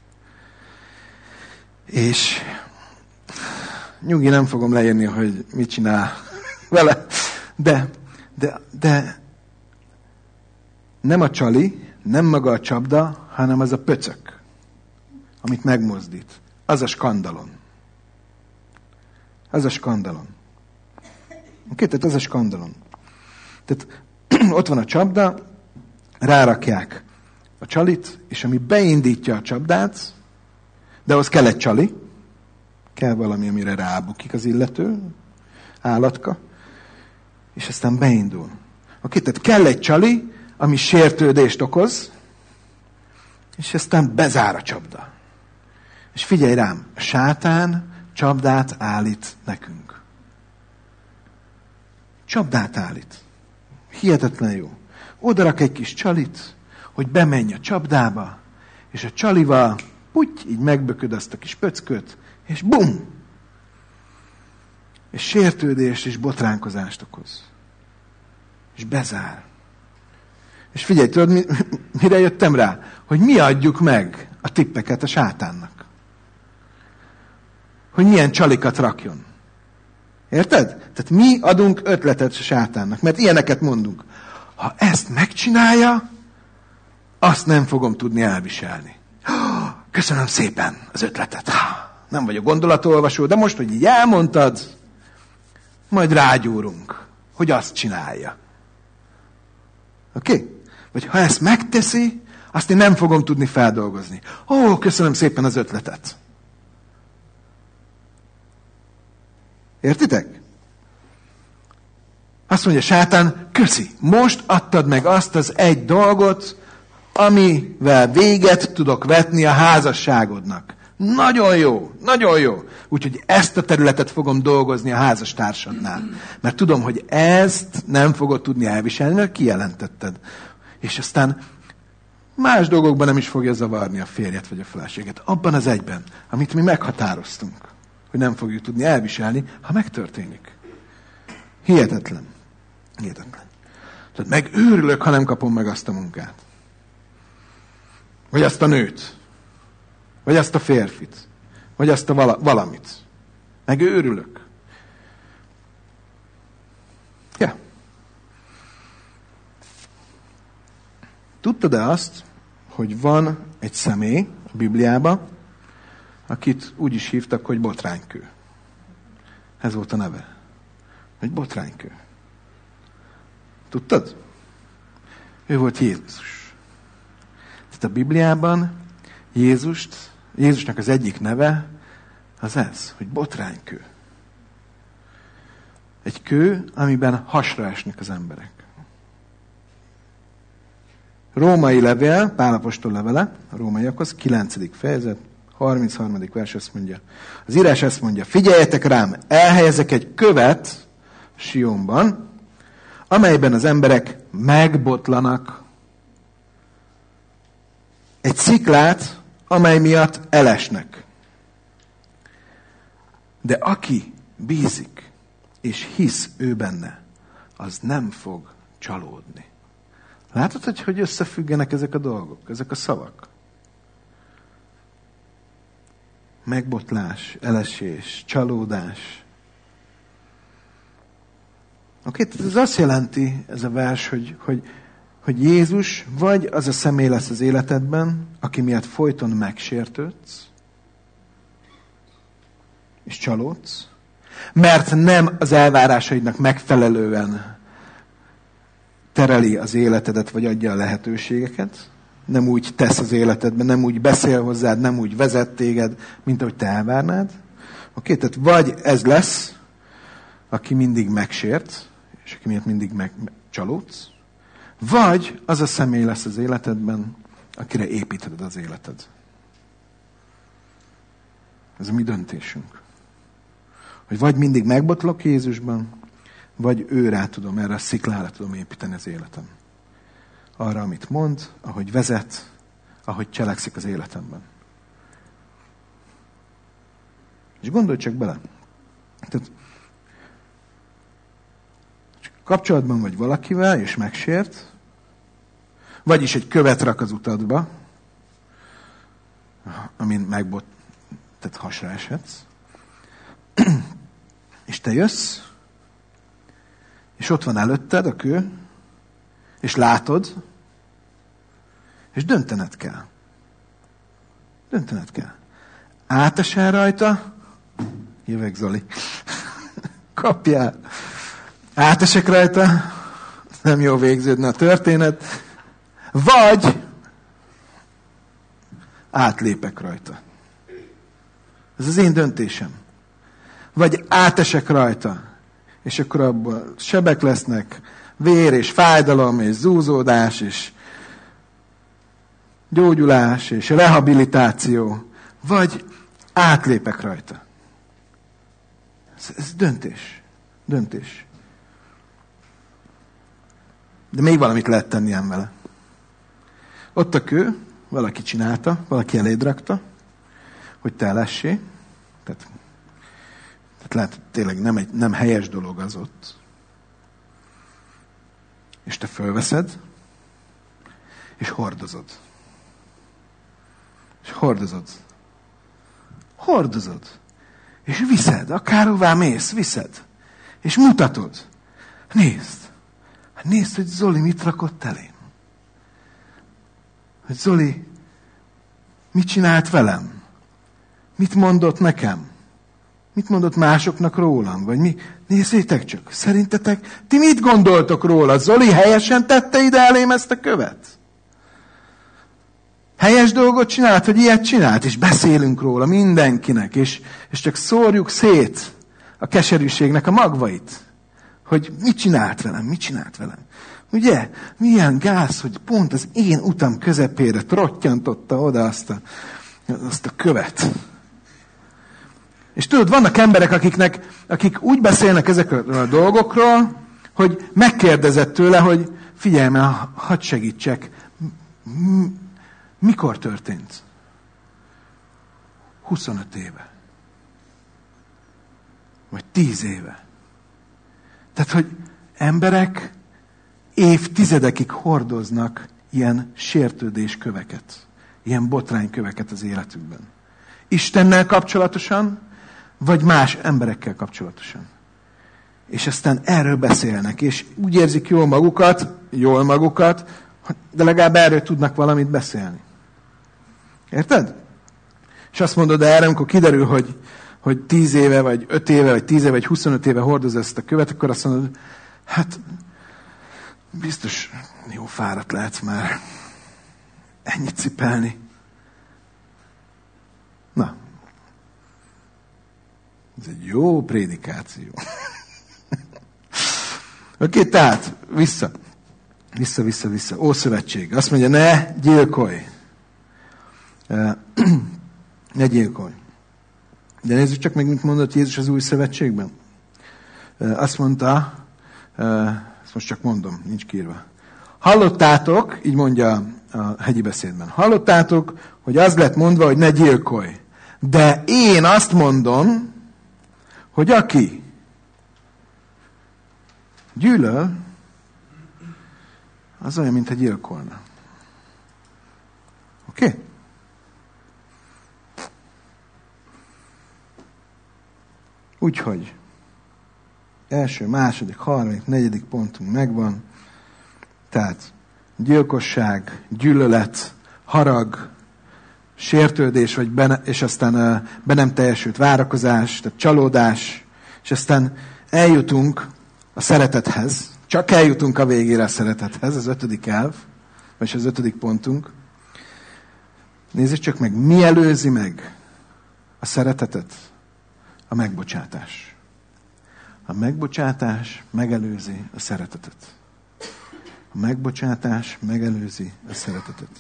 és nyugi, nem fogom leírni, hogy mit csinál vele, de, de, de nem a csali, nem maga a csapda, hanem az a pöcök, amit megmozdít. Az a skandalon. Az a skandalon. Oké, tehát az a skandalon. Tehát ott van a csapda, rárakják a csalit, és ami beindítja a csapdát, de ahhoz kell egy csali, kell valami, amire rábukik az illető, állatka, és aztán beindul. Oké, tehát kell egy csali, ami sértődést okoz, és aztán bezár a csapda. És figyelj rám, a sátán csapdát állít nekünk. Csapdát állít. Hihetetlen jó. Oda rak egy kis csalit, hogy bemenj a csapdába, és a csalival puty, így megbököd azt a kis pöcköt, és bum! És sértődést és botránkozást okoz. És bezár. És figyelj, tudod, mire jöttem rá? Hogy mi adjuk meg a tippeket a sátánnak. Hogy milyen csalikat rakjon. Érted? Tehát mi adunk ötletet a sátánnak, mert ilyeneket mondunk. Ha ezt megcsinálja, azt nem fogom tudni elviselni. Köszönöm szépen az ötletet. Nem vagyok gondolatolvasó, de most, hogy így elmondtad, majd rágyúrunk, hogy azt csinálja. Oké? Okay? Vagy ha ezt megteszi, azt én nem fogom tudni feldolgozni. Ó, köszönöm szépen az ötletet. Értitek? Azt mondja sátán, köszi, most adtad meg azt az egy dolgot, amivel véget tudok vetni a házasságodnak. Nagyon jó, nagyon jó. Úgyhogy ezt a területet fogom dolgozni a házastársadnál. Mert tudom, hogy ezt nem fogod tudni elviselni, mert kijelentetted. És aztán más dolgokban nem is fogja zavarni a férjet vagy a feleséget. Abban az egyben, amit mi meghatároztunk, hogy nem fogjuk tudni elviselni, ha megtörténik. Hihetetlen. Hihetetlen. Tehát megőrülök, ha nem kapom meg azt a munkát. Vagy azt a nőt. Vagy azt a férfit. Vagy azt a vala, valamit. Megőrülök. Ja. Tudtad-e azt, hogy van egy személy a Bibliában, akit úgy is hívtak, hogy botránykő. Ez volt a neve. Hogy botránykő. Tudtad? Ő volt Jézus. Tehát a Bibliában Jézust, Jézusnak az egyik neve az ez, hogy botránykő. Egy kő, amiben hasra esnek az emberek. Római levél, Pál apostol levele, a rómaiakhoz, kilencedik fejezet, harmincharmadik vers azt mondja. Az írás azt mondja, figyeljetek rám, elhelyezek egy követ Sionban, amelyben az emberek megbotlanak. Egy sziklát, amely miatt elesnek. De aki bízik, és hisz ő benne, az nem fog csalódni. Látod, hogy hogy összefüggenek ezek a dolgok, ezek a szavak? Megbotlás, elesés, csalódás. Oké, okay, ez azt jelenti, ez a vers, hogy, hogy, hogy Jézus vagy az a személy lesz az életedben, aki miatt folyton megsértődsz, és csalódsz, mert nem az elvárásaidnak megfelelően tereli az életedet, vagy adja a lehetőségeket, nem úgy tesz az életedben, nem úgy beszél hozzád, nem úgy vezet téged, mint ahogy te elvárnád. Oké, tehát vagy ez lesz, aki mindig megsért, és aki miatt mindig megcsalódsz, vagy az a személy lesz az életedben, akire építed az életed. Ez a mi döntésünk. Hogy vagy mindig megbotlok Jézusban, vagy ő rá tudom, erre a sziklára tudom építeni az életem. Arra, amit mond, ahogy vezet, ahogy cselekszik az életemben. És gondolj csak bele. Tehát, kapcsolatban vagy valakivel, és megsért, vagyis egy követ rak az utadba, amin megbot, tehát hasra eshetsz, és te jössz, és ott van előtted a kő, és látod, és döntened kell. Döntened kell. Átesel rajta, jövök Zoli, kapjál. Átesek rajta, nem jó végződne a történet, vagy átlépek rajta. Ez az én döntésem. Vagy átesek rajta, és akkor abban sebek lesznek, vér és fájdalom, és zúzódás, és gyógyulás, és rehabilitáció, vagy átlépek rajta. Ez, ez döntés. Döntés. De még valamit lehet tenni ám vele. Ott a kő, valaki csinálta, valaki eléd rakta, hogy te elessé. Tehát, tehát lehet, tényleg nem, egy, nem helyes dolog az ott. És te fölveszed, és hordozod. És hordozod. Hordozod. És viszed, akárhová mész, viszed. És mutatod. Nézd. Hát nézd, hogy Zoli mit rakott elém. Hogy Zoli mit csinált velem. Mit mondott nekem. Mit mondott másoknak rólam? Vagy mi? Nézzétek csak, szerintetek, ti mit gondoltok róla? Zoli helyesen tette ide elém ezt a követ? Helyes dolgot csinált, hogy ilyet csinált, és beszélünk róla mindenkinek, és, és csak szórjuk szét a keserűségnek a magvait. Hogy mit csinált velem, mit csinált velem. Ugye? Milyen gáz, hogy pont az én utam közepére trottyantotta oda azt a, azt a követ. És tudod, vannak emberek, akiknek, akik úgy beszélnek ezekről a dolgokról, hogy megkérdezett tőle, hogy figyelj, mert hadd segítsek. Mikor történt? huszonöt éve. Vagy tíz éve. Tehát, hogy emberek évtizedekig hordoznak ilyen sértődésköveket, ilyen botrányköveket az életükben. Istennel kapcsolatosan, vagy más emberekkel kapcsolatosan. És aztán erről beszélnek, és úgy érzik jól magukat, jól magukat, de legalább erről tudnak valamit beszélni. Érted? És azt mondod erre, amikor kiderül, hogy, hogy tíz éve, vagy öt éve, vagy tíz éve, vagy huszonöt éve hordoz ezt a követ, akkor azt mondod, hát biztos jó fáradt lehetsz már ennyit cipelni. Na, ez egy jó prédikáció. Oké, okay, tehát, vissza. Vissza, vissza, vissza. Ószövetség. Azt mondja, ne gyilkolj. Ne gyilkolj. De nézzük csak meg, mit mondott Jézus az Új Szövetségben. Azt mondta, ezt most csak mondom, nincs kiírva. Hallottátok, így mondja a hegyi beszédben, hallottátok, hogy az lett mondva, hogy ne gyilkolj. De én azt mondom, hogy aki gyűlöl, az olyan, mint a gyilkolna. Oké? Okay? Úgyhogy első, második, harmadik, negyedik pontunk megvan. Tehát gyilkosság, gyűlölet, harag, sértődés, vagy be, és aztán be nem teljesült várakozás, tehát csalódás, és aztán eljutunk a szeretethez. Csak eljutunk a végére a szeretethez, az ötödik elv, vagy az ötödik pontunk. Nézzük csak meg, mi előzi meg a szeretetet? A megbocsátás. A megbocsátás megelőzi a szeretetet. A megbocsátás megelőzi a szeretetet.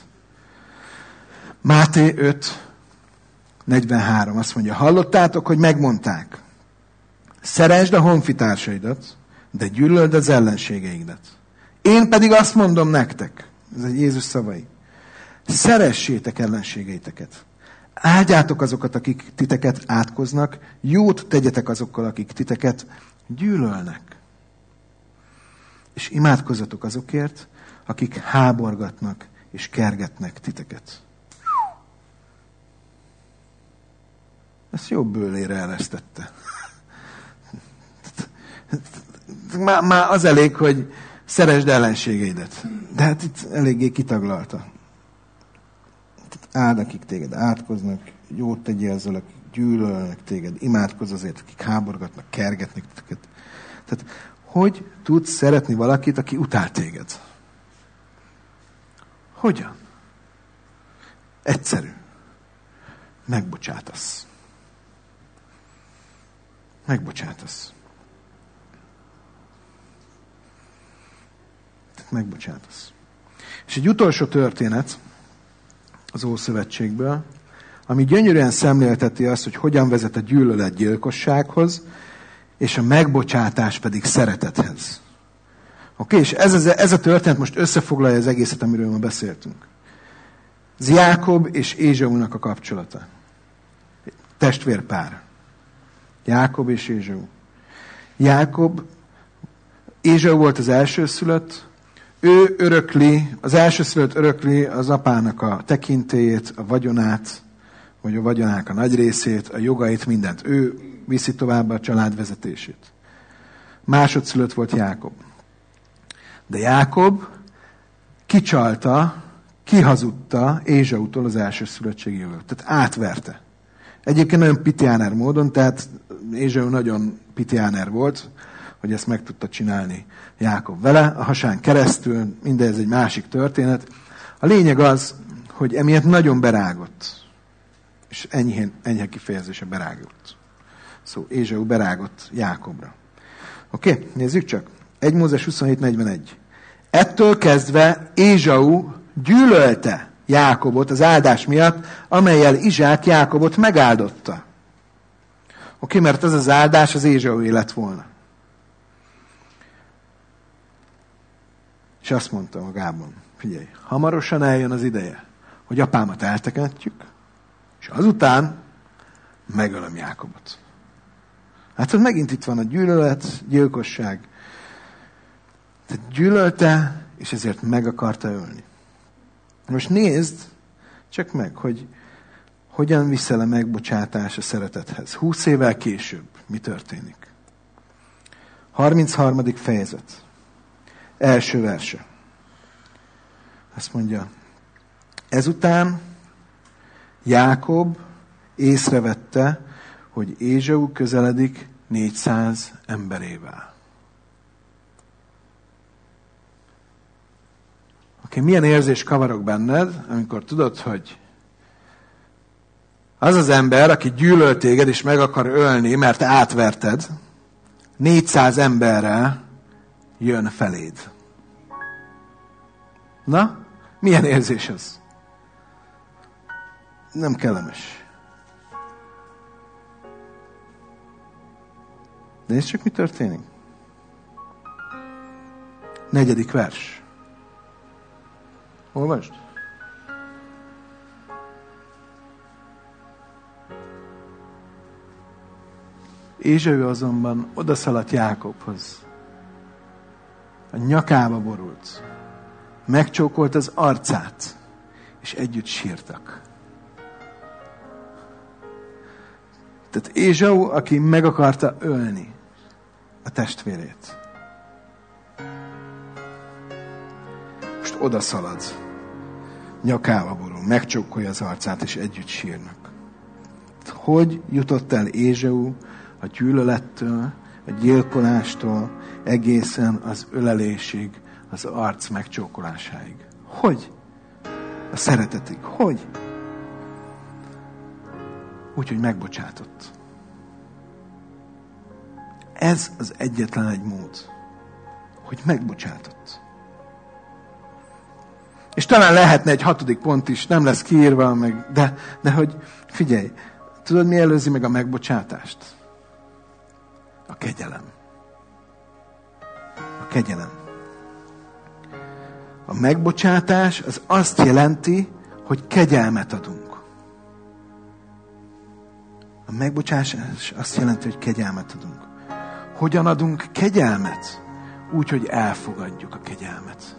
Máté öt negyvenhárom azt mondja, hallottátok, hogy megmondták. Szeresd a honfitársaidat, de gyűlöld az ellenségeidet. Én pedig azt mondom nektek, ez egy Jézus szavai, szeressétek ellenségeiteket. Áldjátok azokat, akik titeket átkoznak, jót tegyetek azokkal, akik titeket gyűlölnek. És imádkozzatok azokért, akik háborgatnak és kergetnek titeket. Ezt jobb bőlére eresztette. Már, már az elég, hogy szeresd ellenségeidet. De hát itt eléggé kitaglalta. Áld, akik téged átkoznak, jót tegyél azzal, akik gyűlölnek téged, imádkozz azért, akik háborgatnak, kergetnek téged. Tehát, hogy tudsz szeretni valakit, aki utál téged? Hogyan? Egyszerű. Megbocsátasz. Megbocsátasz. Tehát megbocsátasz. És egy utolsó történet az Ószövetségből, ami gyönyörűen szemlélteti azt, hogy hogyan vezet a gyűlölet gyilkossághoz, és a megbocsátás pedig szeretethez. Oké, okay? És ez, ez, ez a történet most összefoglalja az egészet, amiről ma beszéltünk. Ez Jákob és Ézsaúnak a kapcsolata. Testvérpár. Jákob és Ézsaú. Jákob, Ézsaú volt az elsőszülött, ő örökli, az elsőszülött örökli az apának a tekintélyét, a vagyonát, vagy a vagyonának a nagy részét, a jogait, mindent. Ő viszi tovább a család vezetését. Másodszülött volt Jákob. De Jákob kicsalta, kihazudta Ézsaútól az elsőszülöttségi jogot. Tehát átverte. Egyébként nagyon pitiáner módon, tehát Ézsaú nagyon pitiáner volt, hogy ezt meg tudta csinálni Jákob vele, a hasán keresztül, mindez egy másik történet. A lényeg az, hogy emiatt nagyon berágott, és enyhén, enyhe kifejezése berágott. Szóval Ézsaú berágott Jákobra. Oké, okay, nézzük csak. egy Mózes huszonhét negyvenegy. Ettől kezdve Ézsaú gyűlölte Jákobot az áldás miatt, amellyel Izsák Jákobot megáldotta. Oké, okay, mert ez az áldás az Ézsaúé lett volna. És azt mondta magában, figyelj, hamarosan eljön az ideje, hogy apámat eltekintjük, és azután megölöm Jákobot. Hát hogy megint itt van a gyűlölet, gyilkosság. Tehát gyűlölte, és ezért meg akarta ölni. Most nézd csak meg, hogy hogyan viszel a megbocsátás a szeretethez. Húsz évvel később mi történik? harmincharmadik fejezet. Első verse. Azt mondja, ezután Jákob észrevette, hogy Ézsaú közeledik négyszáz emberével. Oké, okay, milyen érzés kavarok benned, amikor tudod, hogy az az ember, aki gyűlöl téged és meg akar ölni, mert átverted, négyszáz emberrel jön feléd. Na, milyen érzés ez? Nem kellemes. De nézd csak, mi történik. Negyedik vers. Olvasd. Ézsau azonban odaszaladt Jákobhoz. A nyakába borult. Megcsókolt az arcát, és együtt sírtak. Tehát Ézsau, aki meg akarta ölni a testvérét. Most odaszalad. Nyakába borul, megcsókolja az arcát, és együtt sírnak. Hogy jutott el Ézsau a gyűlölettől, a gyilkolástól egészen az ölelésig, az arc megcsókolásáig? Hogy? A szeretetig. Hogy? Úgy, hogy megbocsátott. Ez az egyetlen egy mód, hogy megbocsátott. És talán lehetne egy hatodik pont is, nem lesz kiírva, meg, de, de hogy figyelj, tudod, mi előzi meg a megbocsátást? A kegyelem. A kegyelem. A megbocsátás az azt jelenti, hogy kegyelmet adunk. A megbocsátás azt jelenti, hogy kegyelmet adunk. Hogyan adunk kegyelmet? Úgy, hogy elfogadjuk a kegyelmet.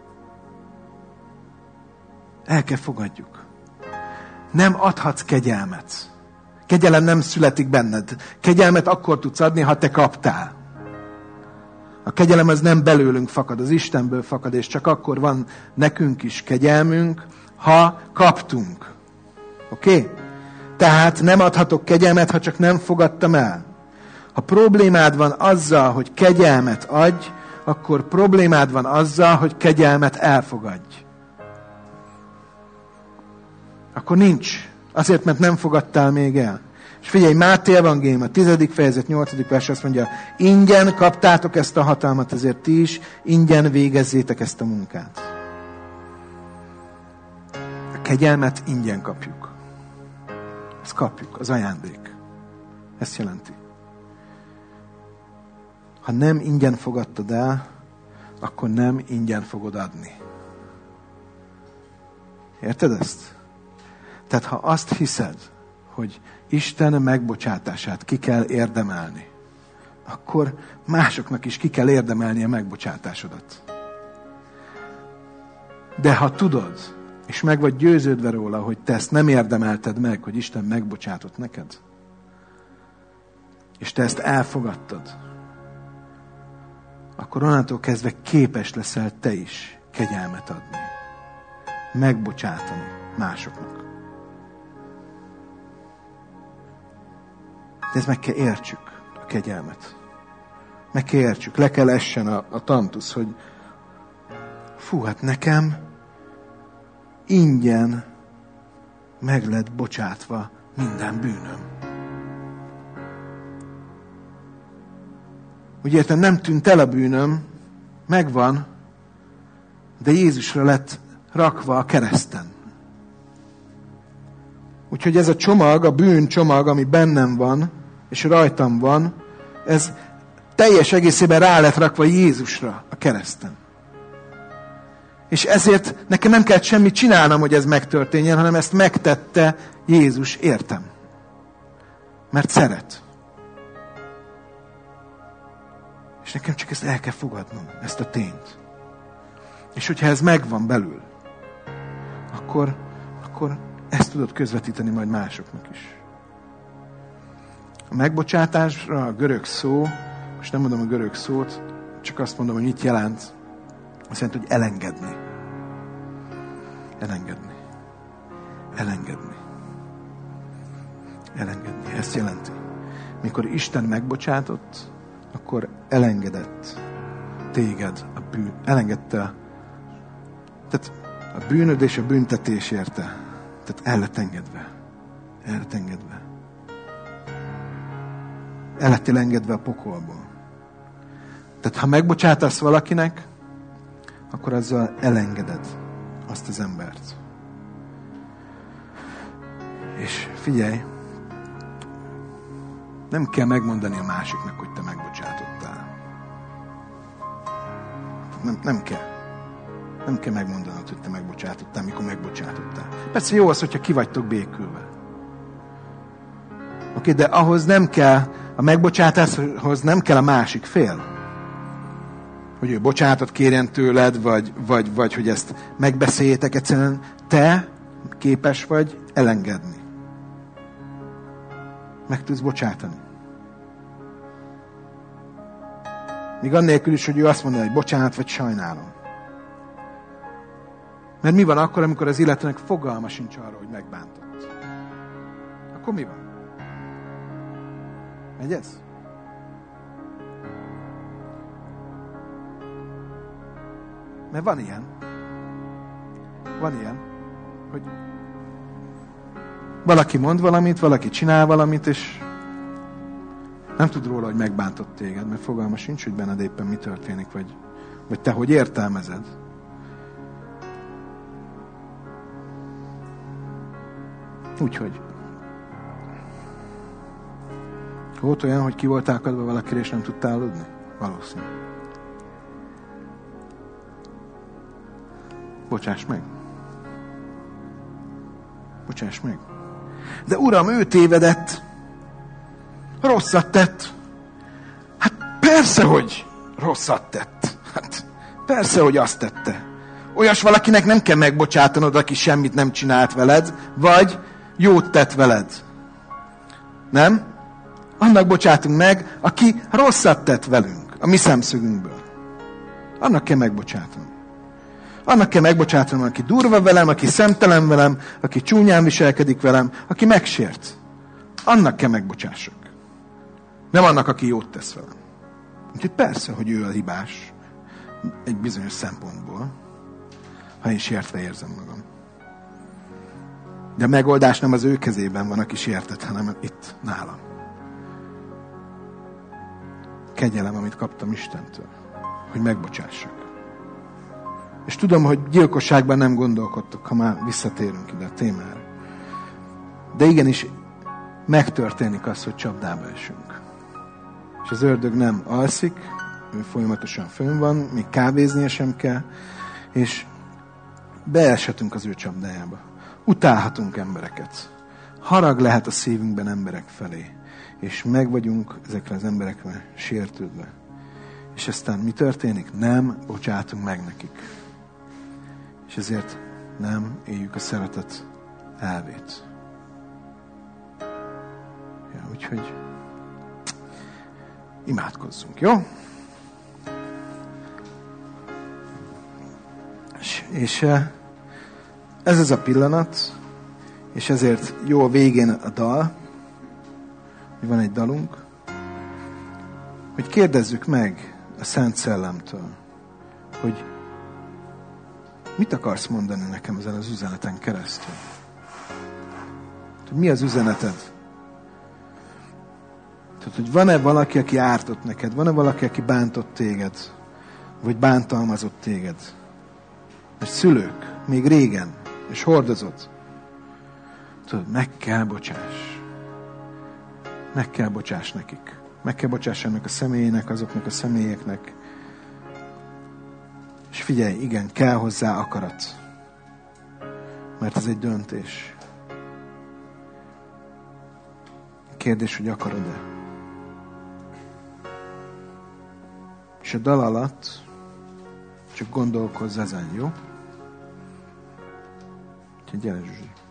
El kell fogadjuk. Nem adhatsz kegyelmet. Kegyelem nem születik benned. Kegyelmet akkor tudsz adni, ha te kaptál. A kegyelem az nem belőlünk fakad, az Istenből fakad, és csak akkor van nekünk is kegyelmünk, ha kaptunk. Oké? Okay? Tehát nem adhatok kegyelmet, ha csak nem fogadtam el. Ha problémád van azzal, hogy kegyelmet adj, akkor problémád van azzal, hogy kegyelmet elfogadj. Akkor nincs. Azért, mert nem fogadtál még el. És figyelj, Máté evangélium, a tizedik fejezet, nyolcadik vers azt mondja, ingyen kaptátok ezt a hatalmat, ezért ti is ingyen végezzétek ezt a munkát. A kegyelmet ingyen kapjuk. Ezt kapjuk, az ajándék. Ezt jelenti. Ha nem ingyen fogadtad el, akkor nem ingyen fogod adni. Érted ezt? Tehát ha azt hiszed, hogy Isten megbocsátását ki kell érdemelni, akkor másoknak is ki kell érdemelni a megbocsátásodat. De ha tudod, és meg vagy győződve róla, hogy te ezt nem érdemelted meg, hogy Isten megbocsátott neked, és te ezt elfogadtad, akkor onnantól kezdve képes leszel te is kegyelmet adni. Megbocsátani másoknak. De ezt meg kell értsük, a kegyelmet. Meg kell értsük, le kell essen a, a tantusz, hogy fú, hát nekem ingyen meg lett bocsátva minden bűnöm. Úgy értem, nem tűnt el a bűnöm, megvan, de Jézusra lett rakva a kereszten. Úgyhogy ez a csomag, a bűn csomag, ami bennem van, és rajtam van, ez teljes egészében rá lett rakva Jézusra a kereszten. És ezért nekem nem kellett semmit csinálnom, hogy ez megtörténjen, hanem ezt megtette Jézus, értem. Mert szeret. És nekem csak ezt el kell fogadnom, ezt a tényt. És hogyha ez megvan belül, akkor, akkor ezt tudod közvetíteni majd másoknak is. A megbocsátásra a görög szó, most nem mondom a görög szót, csak azt mondom, hogy mit jelent. Azt jelenti, hogy elengedni. Elengedni. Elengedni. Elengedni. Ezt jelenti. Mikor Isten megbocsátott, akkor elengedett téged a bűn. Elengedte. Tehát a bűnöd és a büntetés érte. Tehát el lett engedve. El lett engedve. El lettél engedve a pokolból. Tehát ha megbocsátasz valakinek, akkor azzal elengeded azt az embert. És figyelj, Nem kell megmondani a másiknak, hogy te megbocsátottál. Nem, nem kell. Nem kell megmondanod, hogy te megbocsátottál, mikor megbocsátottál. Persze jó az, hogyha ki vagytok békülve. Oké, de ahhoz nem kell, a megbocsátáshoz nem kell a másik fél. Hogy ő bocsánatot kérjen tőled, vagy, vagy, vagy hogy ezt megbeszéljétek. Egyszerűen te képes vagy elengedni. Meg tudsz bocsátani. Míg annélkül is, hogy ő azt mondja, hogy bocsánat, vagy sajnálom. Mert mi van akkor, amikor az illetőnek fogalma sincs arra, hogy megbántott? Akkor mi van? Megy ez? Mert van ilyen. Van ilyen, hogy valaki mond valamit, valaki csinál valamit, és nem tud róla, hogy megbántott téged, mert fogalma sincs, hogy benned éppen mi történik, vagy, vagy te hogy értelmezed. Úgyhogy volt olyan, hogy ki voltál akadva valakire, és nem tudtál aludni? Valószínű. Bocsáss meg. Bocsáss meg. De Uram, ő tévedett. Rosszat tett. Hát persze, hogy rosszat tett. Hát persze, hogy azt tette. Olyas valakinek nem kell megbocsátanod, aki semmit nem csinált veled, vagy jót tett veled. Nem? Annak bocsátunk meg, aki rosszat tett velünk, a mi szemszögünkből. Annak kell megbocsátanom. Annak kell megbocsátanom, aki durva velem, aki szemtelen velem, aki csúnyán viselkedik velem, aki megsért. Annak kell megbocsássak. Nem annak, aki jót tesz velem. Úgyhogy persze, hogy ő a hibás egy bizonyos szempontból, ha én sértve érzem magam. De a megoldás nem az ő kezében van, aki sértett, hanem itt, nálam. Kegyelem, amit kaptam Istentől, hogy megbocsássak. És tudom, hogy gyilkosságban nem gondolkodtok, ha már visszatérünk ide a témára. De igenis megtörténik az, hogy csapdába esünk. És az ördög nem alszik, ő folyamatosan fönn van, még kávéznia sem kell, és beeshetünk az ő csapdájába. Utálhatunk embereket. Harag lehet a szívünkben emberek felé. És meg vagyunk ezekre az emberekre sértődve. És aztán mi történik? Nem bocsátunk meg nekik. És ezért nem éljük a szeretet elvét. Ja, úgyhogy imádkozzunk, jó? És, és ez az a pillanat, és ezért jó a végén a dal, hogy van egy dalunk, hogy kérdezzük meg a Szent Szellemtől, hogy mit akarsz mondani nekem ezen az üzeneten keresztül? Mi az üzeneted? Tehát, hogy van-e valaki, aki ártott neked? Van-e valaki, aki bántott téged? Vagy bántalmazott téged? Vagy szülők, még régen, és hordozod? Tudod, meg kell bocsáss. Meg kell bocsáss nekik. Meg kell bocsáss ennek a személynek, azoknak a személyeknek. És figyelj, igen, kell hozzá akarat. Mert ez egy döntés. Kérdés, hogy akarod-e? És a dal alatt csak gondolkozz ezen, jó? Úgyhogy gyere, Zsuzsi.